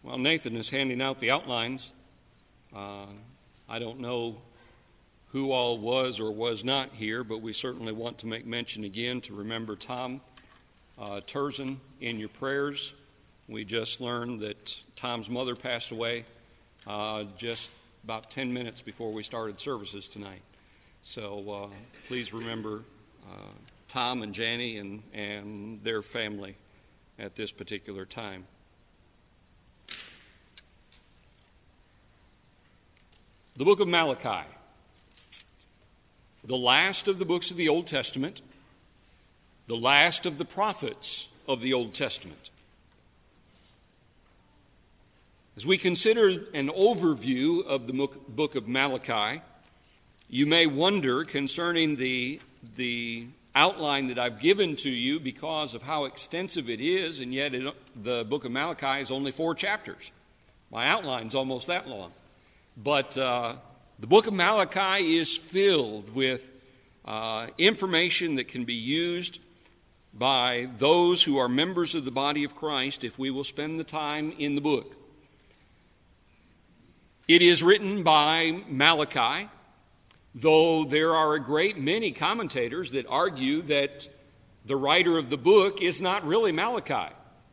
While Nathan is handing out the outlines, I don't know who all was or was not here, but we certainly want to make mention again to remember Tom Turzin in your prayers. We just learned that Tom's mother passed away just about 10 minutes before we started services tonight. So please remember Tom and Janie and their family at this particular time. The book of Malachi, the last of the books of the Old Testament, the last of the prophets of the Old Testament. As we consider an overview of the book of Malachi, you may wonder concerning the outline that I've given to you because of how extensive it is, and yet the book of Malachi is only 4 chapters. My outline's almost that long. But the book of Malachi is filled with information that can be used by those who are members of the body of Christ if we will spend the time in the book. It is written by Malachi, though there are a great many commentators that argue that the writer of the book is not really Malachi,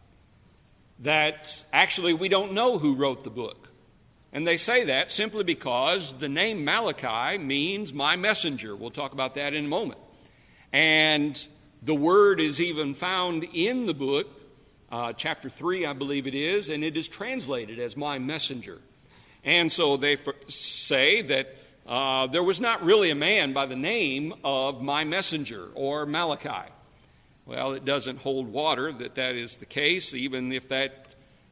that actually we don't know who wrote the book. And they say that simply because the name Malachi means my messenger. We'll talk about that in a moment. And the word is even found in the book, chapter 3, I believe it is, and it is translated as my messenger. And so they say that there was not really a man by the name of my messenger or Malachi. Well, it doesn't hold water that is the case, even if that,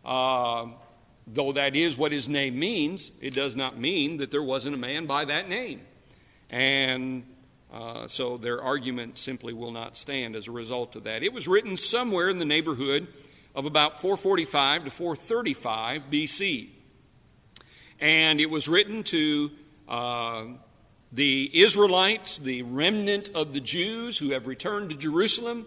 though that is what his name means, it does not mean that there wasn't a man by that name. And so their argument simply will not stand as a result of that. It was written somewhere in the neighborhood of about 445 to 435 BC. And it was written to the Israelites, the remnant of the Jews who have returned to Jerusalem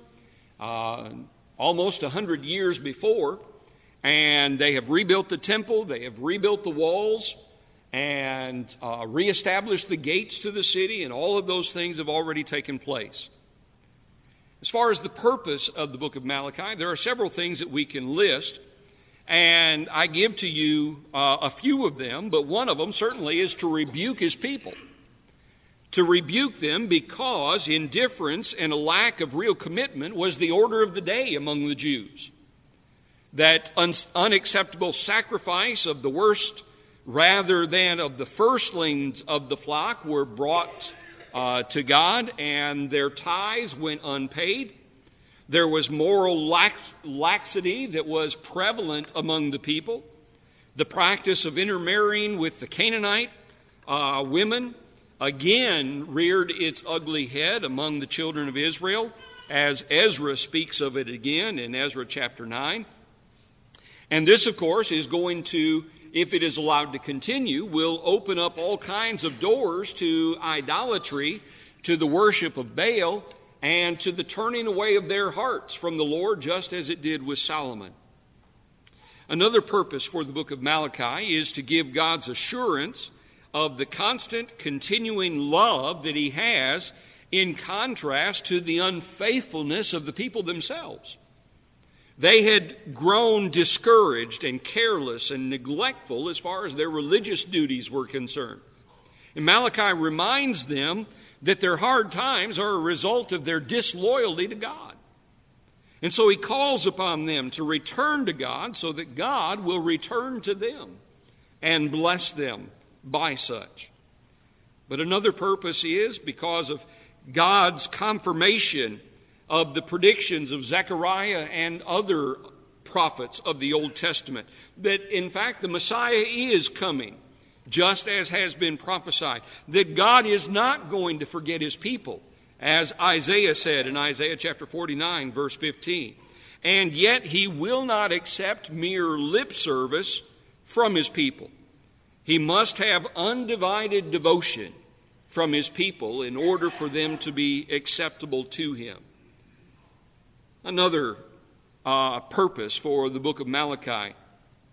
almost 100 years before. And they have rebuilt the temple, they have rebuilt the walls, and reestablished the gates to the city, and all of those things have already taken place. As far as the purpose of the book of Malachi, there are several things that we can list, and I give to you a few of them, but one of them certainly is to rebuke his people. To rebuke them because indifference and a lack of real commitment was the order of the day among the Jews. That unacceptable sacrifice of the worst rather than of the firstlings of the flock were brought to God, and their tithes went unpaid. There was moral laxity that was prevalent among the people. The practice of intermarrying with the Canaanite women again reared its ugly head among the children of Israel, as Ezra speaks of it again in Ezra chapter 9. And this, of course, is going to, if it is allowed to continue, will open up all kinds of doors to idolatry, to the worship of Baal, and to the turning away of their hearts from the Lord, just as it did with Solomon. Another purpose for the book of Malachi is to give God's assurance of the constant, continuing love that he has in contrast to the unfaithfulness of the people themselves. They had grown discouraged and careless and neglectful as far as their religious duties were concerned. And Malachi reminds them that their hard times are a result of their disloyalty to God. And so he calls upon them to return to God so that God will return to them and bless them by such. But another purpose is because of God's confirmation of the predictions of Zechariah and other prophets of the Old Testament, that in fact the Messiah is coming, just as has been prophesied, that God is not going to forget his people, as Isaiah said in Isaiah chapter 49, verse 15. And yet he will not accept mere lip service from his people. He must have undivided devotion from his people in order for them to be acceptable to him. Another purpose for the book of Malachi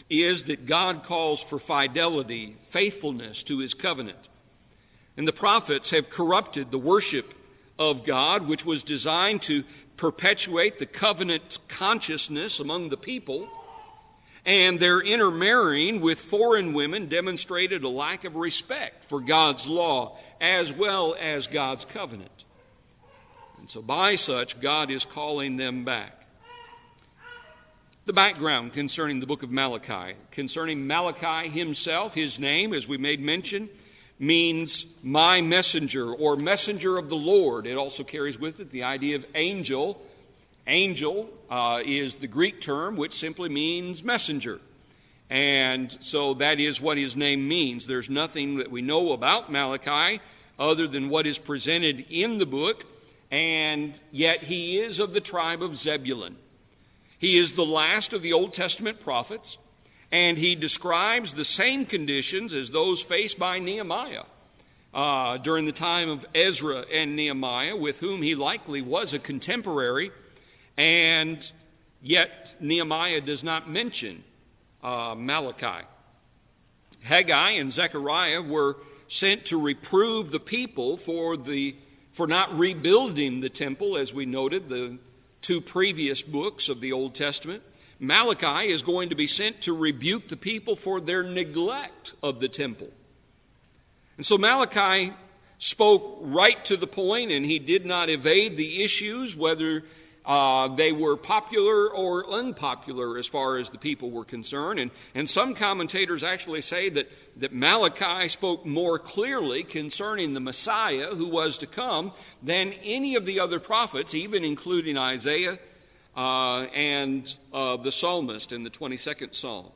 is that God calls for fidelity, faithfulness to his covenant. And the prophets have corrupted the worship of God, which was designed to perpetuate the covenant consciousness among the people. And their intermarrying with foreign women demonstrated a lack of respect for God's law as well as God's covenant. And so by such, God is calling them back. The background concerning the book of Malachi. Concerning Malachi himself, his name, as we made mention, means my messenger or messenger of the Lord. It also carries with it the idea of angel. Angel is the Greek term which simply means messenger. And so that is what his name means. There's nothing that we know about Malachi other than what is presented in the book, and yet he is of the tribe of Zebulun. He is the last of the Old Testament prophets, and he describes the same conditions as those faced by Nehemiah during the time of Ezra and Nehemiah, with whom he likely was a contemporary, and yet Nehemiah does not mention Malachi. Haggai and Zechariah were sent to reprove the people for not rebuilding the temple, as we noted, the two previous books of the Old Testament. Malachi is going to be sent to rebuke the people for their neglect of the temple. And so Malachi spoke right to the point, and he did not evade the issues, whether they were popular or unpopular as far as the people were concerned. And some commentators actually say that Malachi spoke more clearly concerning the Messiah who was to come than any of the other prophets, even including Isaiah and the psalmist in the 22nd Psalm.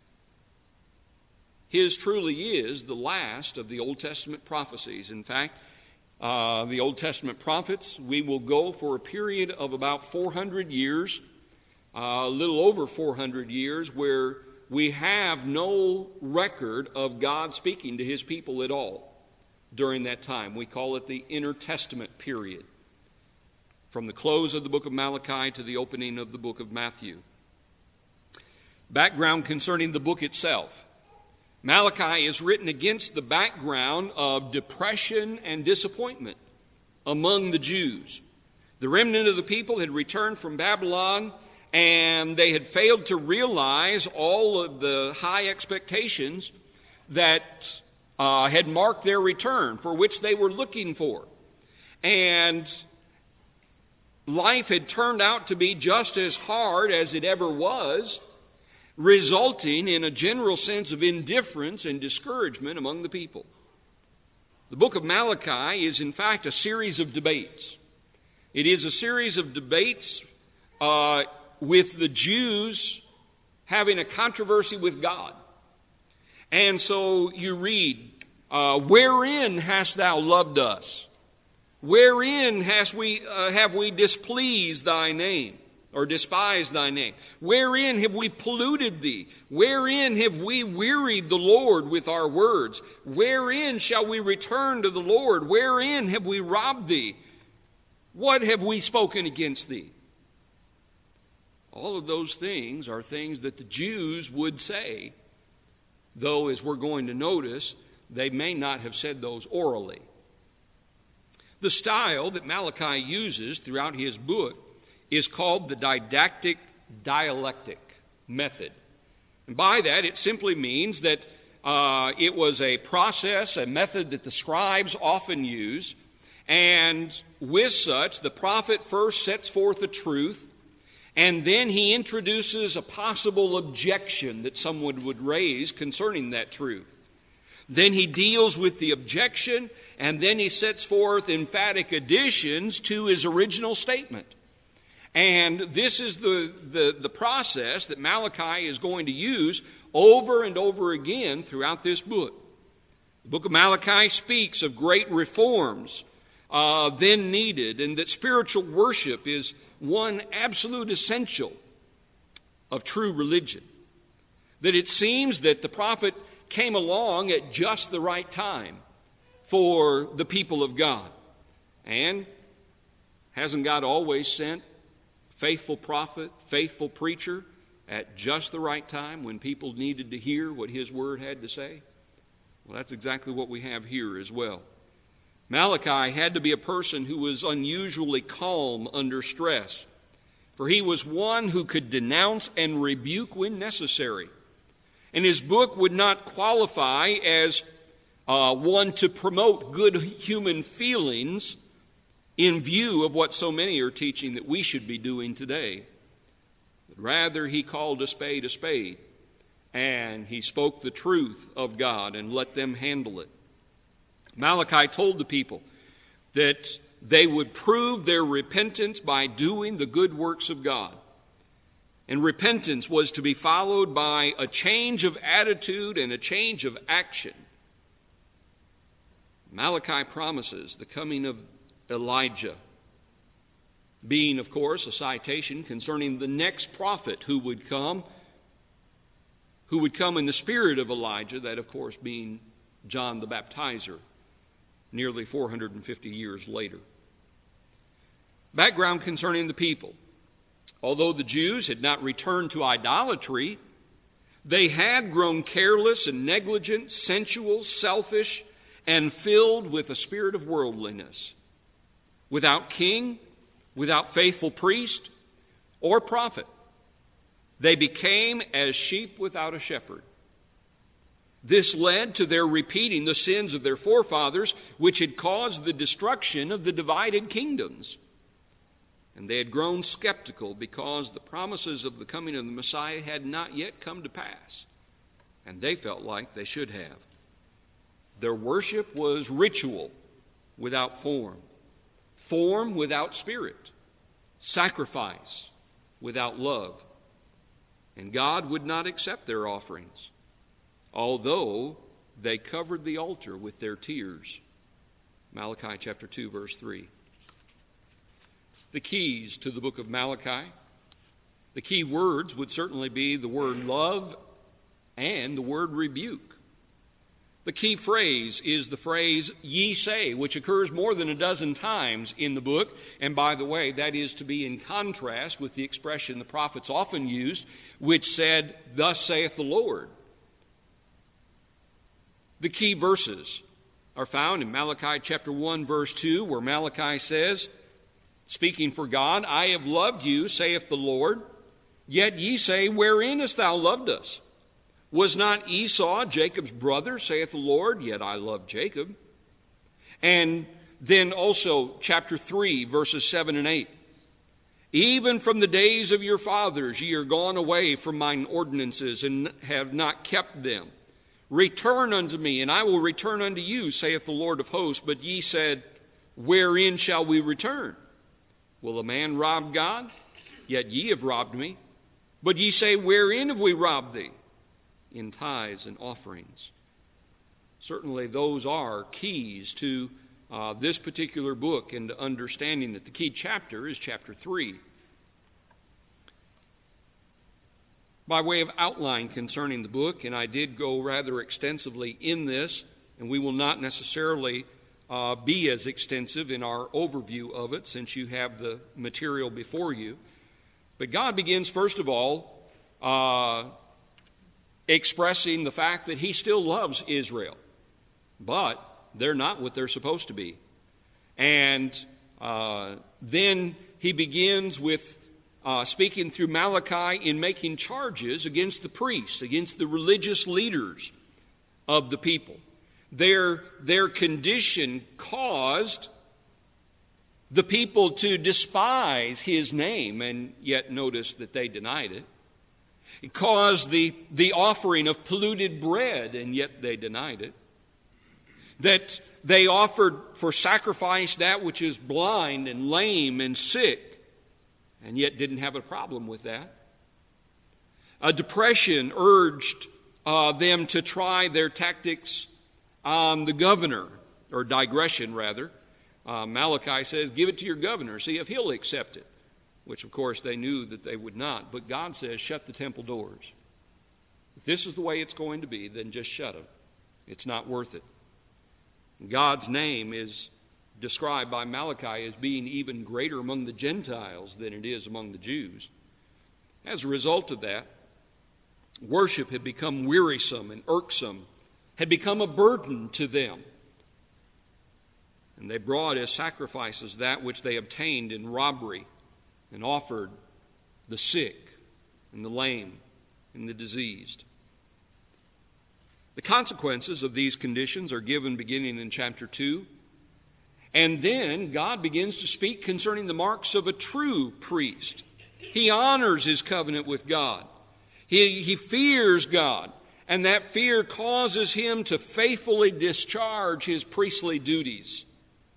His truly is the last of the Old Testament prophecies. In fact, the Old Testament prophets, we will go for a period of about 400 years, a little over 400 years, where we have no record of God speaking to his people at all during that time. We call it the intertestament period, from the close of the book of Malachi to the opening of the book of Matthew. Background concerning the book itself. Malachi is written against the background of depression and disappointment among the Jews. The remnant of the people had returned from Babylon, and they had failed to realize all of the high expectations that had marked their return, for which they were looking for. And life had turned out to be just as hard as it ever was, resulting in a general sense of indifference and discouragement among the people. The book of Malachi is, in fact, a series of debates. It is a series of debates with the Jews having a controversy with God. And so you read, wherein hast thou loved us? Wherein have we displeased thy name? Or despise thy name? Wherein have we polluted thee? Wherein have we wearied the Lord with our words? Wherein shall we return to the Lord? Wherein have we robbed thee? What have we spoken against thee? All of those things are things that the Jews would say, though, as we're going to notice, they may not have said those orally. The style that Malachi uses throughout his book is called the didactic dialectic method. And by that, it simply means that it was a process, a method that the scribes often use. And with such, the prophet first sets forth a truth, and then he introduces a possible objection that someone would raise concerning that truth. Then he deals with the objection, and then he sets forth emphatic additions to his original statement. And this is the process that Malachi is going to use over and over again throughout this book. The book of Malachi speaks of great reforms then needed, and that spiritual worship is one absolute essential of true religion. That it seems that the prophet came along at just the right time for the people of God. And hasn't God always sent faithful prophet, faithful preacher at just the right time when people needed to hear what his word had to say? Well, that's exactly what we have here as well. Malachi had to be a person who was unusually calm under stress, for he was one who could denounce and rebuke when necessary. And his book would not qualify as one to promote good human feelings in view of what so many are teaching that we should be doing today. But rather, he called a spade, and he spoke the truth of God and let them handle it. Malachi told the people that they would prove their repentance by doing the good works of God. And repentance was to be followed by a change of attitude and a change of action. Malachi promises the coming of Elijah, being, of course, a citation concerning the next prophet who would come in the spirit of Elijah, that, of course, being John the Baptizer, nearly 450 years later. Background concerning the people. Although the Jews had not returned to idolatry, they had grown careless and negligent, sensual, selfish, and filled with a spirit of worldliness. Without king, without faithful priest or prophet, they became as sheep without a shepherd. This led to their repeating the sins of their forefathers, which had caused the destruction of the divided kingdoms. And they had grown skeptical because the promises of the coming of the Messiah had not yet come to pass, and they felt like they should have. Their worship was ritual without form, form without spirit, sacrifice without love. And God would not accept their offerings, although they covered the altar with their tears. Malachi chapter 2, verse 3. The keys to the book of Malachi, the key words would certainly be the word love and the word rebuke. The key phrase is the phrase, ye say, which occurs more than a dozen times in the book. And by the way, that is to be in contrast with the expression the prophets often used, which said, thus saith the Lord. The key verses are found in Malachi chapter 1, verse 2, where Malachi says, speaking for God, I have loved you, saith the Lord, yet ye say, wherein hast thou loved us? Was not Esau Jacob's brother, saith the Lord, yet I love Jacob? And then also chapter 3, verses 7 and 8. Even from the days of your fathers ye are gone away from mine ordinances, and have not kept them. Return unto me, and I will return unto you, saith the Lord of hosts. But ye said, wherein shall we return? Will a man rob God? Yet ye have robbed me. But ye say, wherein have we robbed thee? In tithes and offerings. Certainly those are keys to this particular book and understanding that the key chapter is chapter 3. By way of outline concerning the book, and I did go rather extensively in this, and we will not necessarily be as extensive in our overview of it since you have the material before you. But God begins, first of all, expressing the fact that he still loves Israel, but they're not what they're supposed to be. And then he begins with speaking through Malachi in making charges against the priests, against the religious leaders of the people. Their condition caused the people to despise his name, and yet notice that they denied it. It caused the offering of polluted bread, and yet they denied it. That they offered for sacrifice that which is blind and lame and sick, and yet didn't have a problem with that. A depression urged them to try their tactics on the governor, or digression rather. Malachi says, give it to your governor, see if he'll accept it. Which, of course, they knew that they would not. But God says, shut the temple doors. If this is the way it's going to be, then just shut them. It's not worth it. God's name is described by Malachi as being even greater among the Gentiles than it is among the Jews. As a result of that, worship had become wearisome and irksome, had become a burden to them. And they brought as sacrifices that which they obtained in robbery and offered the sick and the lame and the diseased. The consequences of these conditions are given beginning in chapter 2. And then God begins to speak concerning the marks of a true priest. He honors his covenant with God. He fears God. And that fear causes him to faithfully discharge his priestly duties.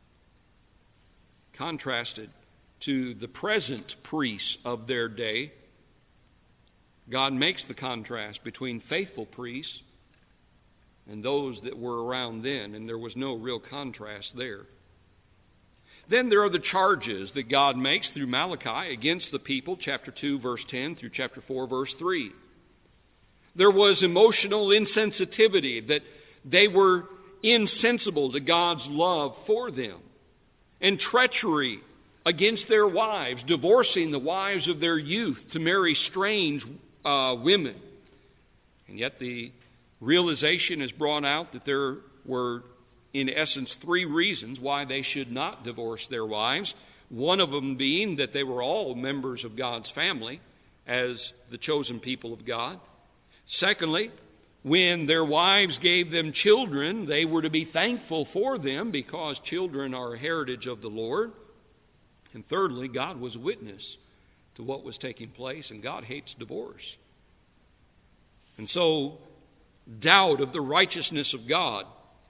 Contrasted to the present priests of their day, God makes the contrast between faithful priests and those that were around then, and there was no real contrast there. Then there are the charges that God makes through Malachi against the people, chapter 2, verse 10 through chapter 4, verse 3. There was emotional insensitivity, that they were insensible to God's love for them, and treachery against their wives, divorcing the wives of their youth to marry strange women. And yet the realization is brought out that there were, in essence, 3 reasons why they should not divorce their wives. One of them being that they were all members of God's family as the chosen people of God. Secondly, when their wives gave them children, they were to be thankful for them because children are a heritage of the Lord. And thirdly, God was a witness to what was taking place, and God hates divorce. And so, doubt of the righteousness of God.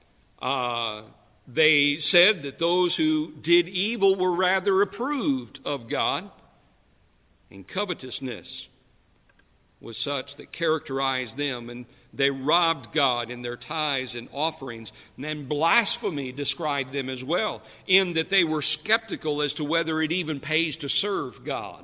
They said that those who did evil were rather approved of God, and covetousness was such that characterized them, and they robbed God in their tithes and offerings. And then blasphemy described them as well, in that they were skeptical as to whether it even pays to serve God.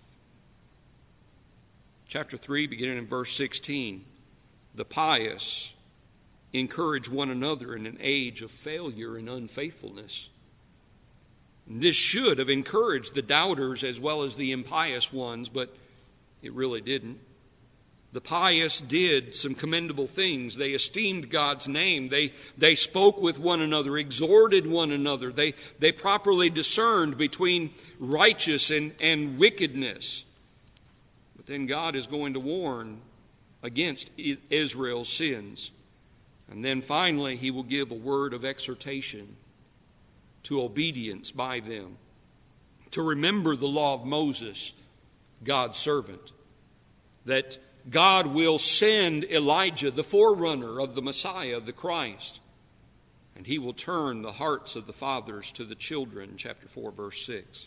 Chapter 3, beginning in verse 16, the pious encourage one another in an age of failure and unfaithfulness. And this should have encouraged the doubters as well as the impious ones, but it really didn't. The pious did some commendable things. They esteemed God's name. They spoke with one another, exhorted one another. They properly discerned between righteous and wickedness. But then God is going to warn against Israel's sins. And then finally, he will give a word of exhortation to obedience by them, to remember the law of Moses, God's servant, that God will send Elijah, the forerunner of the Messiah, the Christ, and he will turn the hearts of the fathers to the children, chapter 4, verse 6.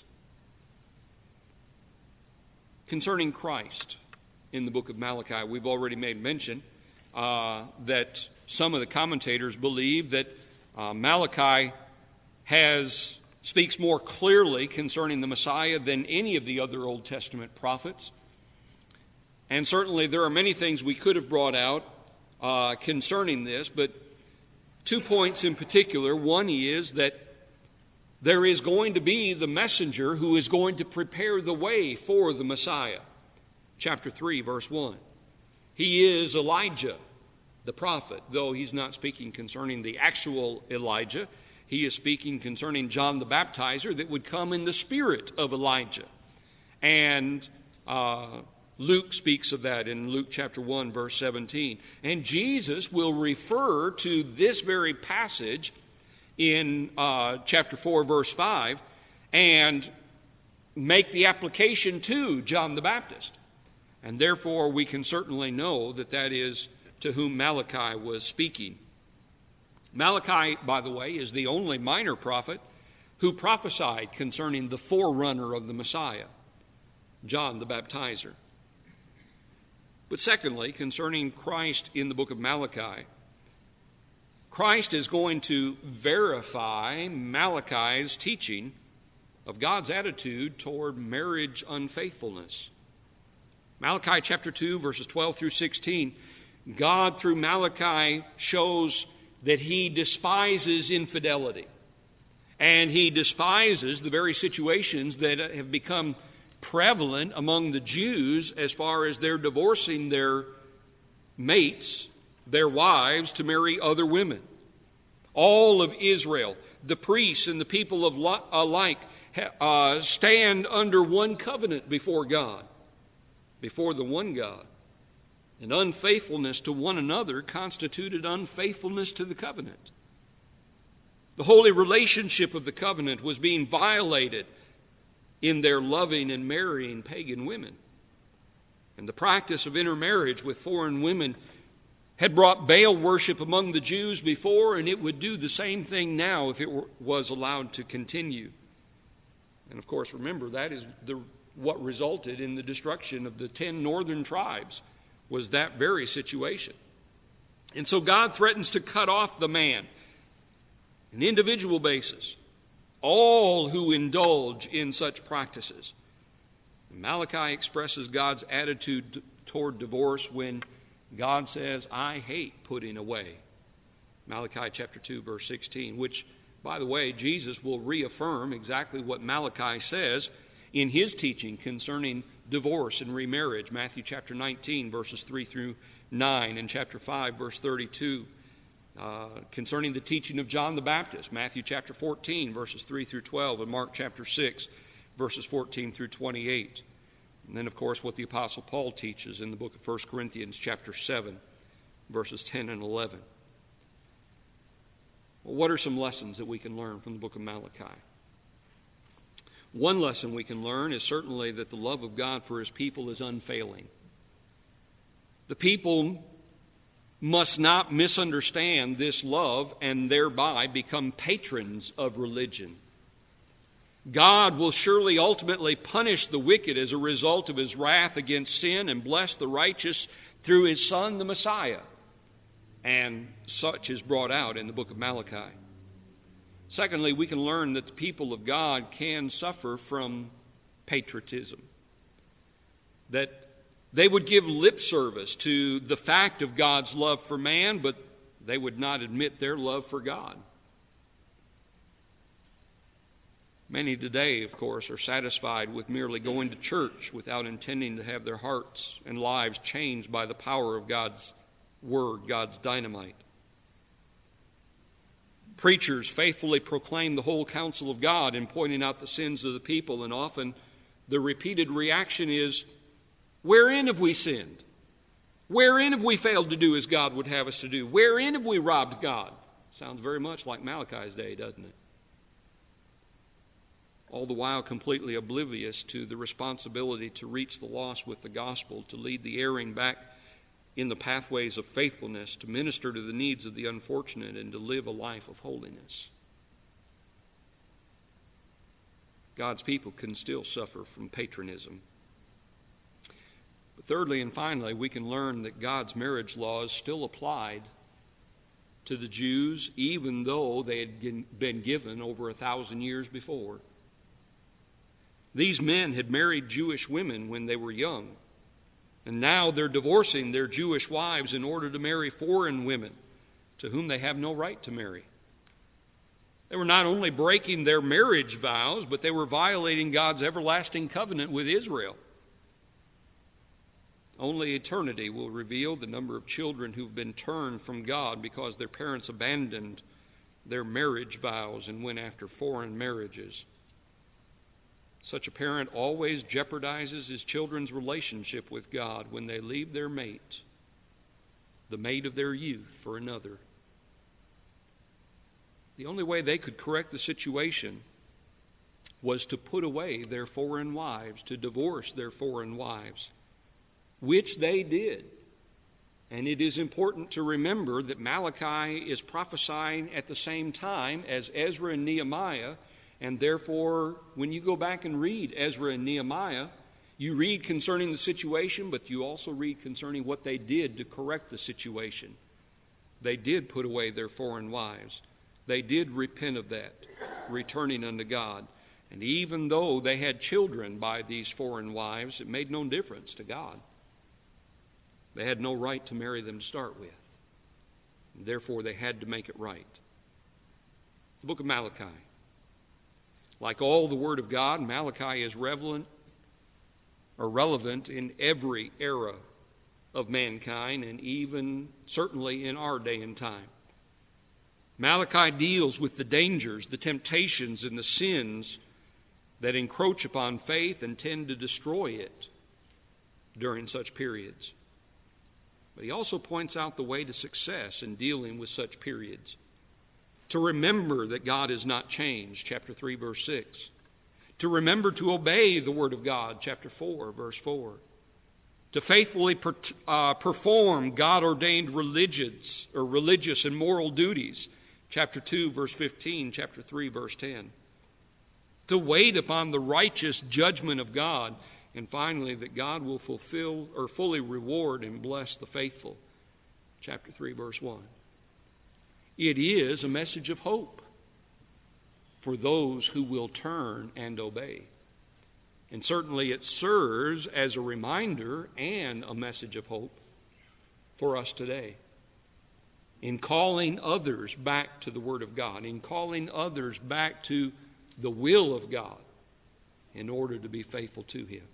Concerning Christ, in the book of Malachi, we've already made mention that some of the commentators believe that Malachi speaks more clearly concerning the Messiah than any of the other Old Testament prophets. And certainly there are many things we could have brought out concerning this, but 2 points in particular. One is that there is going to be the messenger who is going to prepare the way for the Messiah. Chapter 3, verse 1. He is Elijah, the prophet, though he's not speaking concerning the actual Elijah. He is speaking concerning John the Baptizer that would come in the spirit of Elijah. And Luke speaks of that in Luke chapter 1, verse 17. And Jesus will refer to this very passage in chapter 4, verse 5, and make the application to John the Baptist. And therefore, we can certainly know that that is to whom Malachi was speaking. Malachi, by the way, is the only minor prophet who prophesied concerning the forerunner of the Messiah, John the Baptizer. But secondly, concerning Christ in the book of Malachi, Christ is going to verify Malachi's teaching of God's attitude toward marriage unfaithfulness. Malachi chapter 2, verses 12 through 16, God through Malachi shows that he despises infidelity. And he despises the very situations that have become prevalent among the Jews as far as their divorcing their mates, their wives, to marry other women. All of Israel, the priests and the people alike, stand under one covenant before God, before the one God. And unfaithfulness to one another constituted unfaithfulness to the covenant. The holy relationship of the covenant was being violated in their loving and marrying pagan women. And the practice of intermarriage with foreign women had brought Baal worship among the Jews before, and it would do the same thing now if it was allowed to continue. And of course, remember, that is what resulted in the destruction of the 10 northern tribes, was that very situation. And so God threatens to cut off the man, an individual basis, all who indulge in such practices. Malachi expresses God's attitude toward divorce when God says, I hate putting away. Malachi chapter 2, verse 16, which, by the way, Jesus will reaffirm exactly what Malachi says in his teaching concerning divorce and remarriage. Matthew chapter 19, verses 3 through 9, and chapter 5, verse 32. Concerning the teaching of John the Baptist, Matthew chapter 14, verses 3 through 12, and Mark chapter 6, verses 14 through 28. And then, of course, what the Apostle Paul teaches in the book of 1 Corinthians chapter 7, verses 10 and 11. Well, what are some lessons that we can learn from the book of Malachi? One lesson we can learn is certainly that the love of God for his people is unfailing. The people must not misunderstand this love and thereby become patrons of religion. God will surely ultimately punish the wicked as a result of his wrath against sin and bless the righteous through his Son, the Messiah. And such is brought out in the book of Malachi. Secondly, we can learn that the people of God can suffer from patriotism. That they would give lip service to the fact of God's love for man, but they would not admit their love for God. Many today, of course, are satisfied with merely going to church without intending to have their hearts and lives changed by the power of God's word, God's dynamite. Preachers faithfully proclaim the whole counsel of God in pointing out the sins of the people, and often the repeated reaction is, wherein have we sinned? Wherein have we failed to do as God would have us to do? Wherein have we robbed God? Sounds very much like Malachi's day, doesn't it? All the while completely oblivious to the responsibility to reach the lost with the gospel, to lead the erring back in the pathways of faithfulness, to minister to the needs of the unfortunate, and to live a life of holiness. God's people can still suffer from patronism. But thirdly and finally, we can learn that God's marriage laws still applied to the Jews, even though they had been given over 1,000 years before. These men had married Jewish women when they were young, and now they're divorcing their Jewish wives in order to marry foreign women to whom they have no right to marry. They were not only breaking their marriage vows, but they were violating God's everlasting covenant with Israel. Only eternity will reveal the number of children who've been turned from God because their parents abandoned their marriage vows and went after foreign marriages. Such a parent always jeopardizes his children's relationship with God when they leave their mate, the mate of their youth, for another. The only way they could correct the situation was to put away their foreign wives, to divorce their foreign wives, which they did. And it is important to remember that Malachi is prophesying at the same time as Ezra and Nehemiah. And therefore, when you go back and read Ezra and Nehemiah, you read concerning the situation, but you also read concerning what they did to correct the situation. They did put away their foreign wives. They did repent of that, returning unto God. And even though they had children by these foreign wives, it made no difference to God. They had no right to marry them to start with. And therefore, they had to make it right. The book of Malachi. Like all the Word of God, Malachi is relevant are relevant in every era of mankind, and even certainly in our day and time. Malachi deals with the dangers, the temptations, and the sins that encroach upon faith and tend to destroy it during such periods. But he also points out the way to success in dealing with such periods. To remember that God has not changed, chapter 3, verse 6. To remember to obey the Word of God, chapter 4, verse 4. To faithfully perform God-ordained religious and moral duties, chapter 2, verse 15, chapter 3, verse 10. To wait upon the righteous judgment of God, and finally, that God will fulfill or fully reward and bless the faithful, chapter 3, verse 1. It is a message of hope for those who will turn and obey. And certainly it serves as a reminder and a message of hope for us today in calling others back to the Word of God, in calling others back to the will of God in order to be faithful to Him.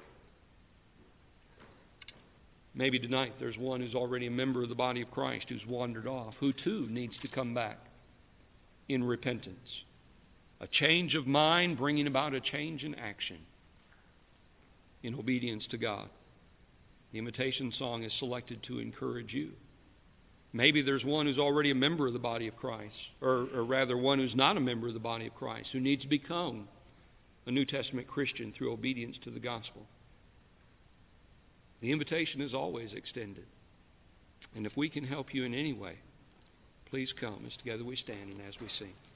Maybe tonight there's one who's already a member of the body of Christ who's wandered off, who too needs to come back in repentance. A change of mind bringing about a change in action in obedience to God. The invitation song is selected to encourage you. Maybe there's one who's already a member of the body of Christ, or rather one who's not a member of the body of Christ, who needs to become a New Testament Christian through obedience to the gospel. The invitation is always extended. And if we can help you in any way, please come as together we stand and as we sing.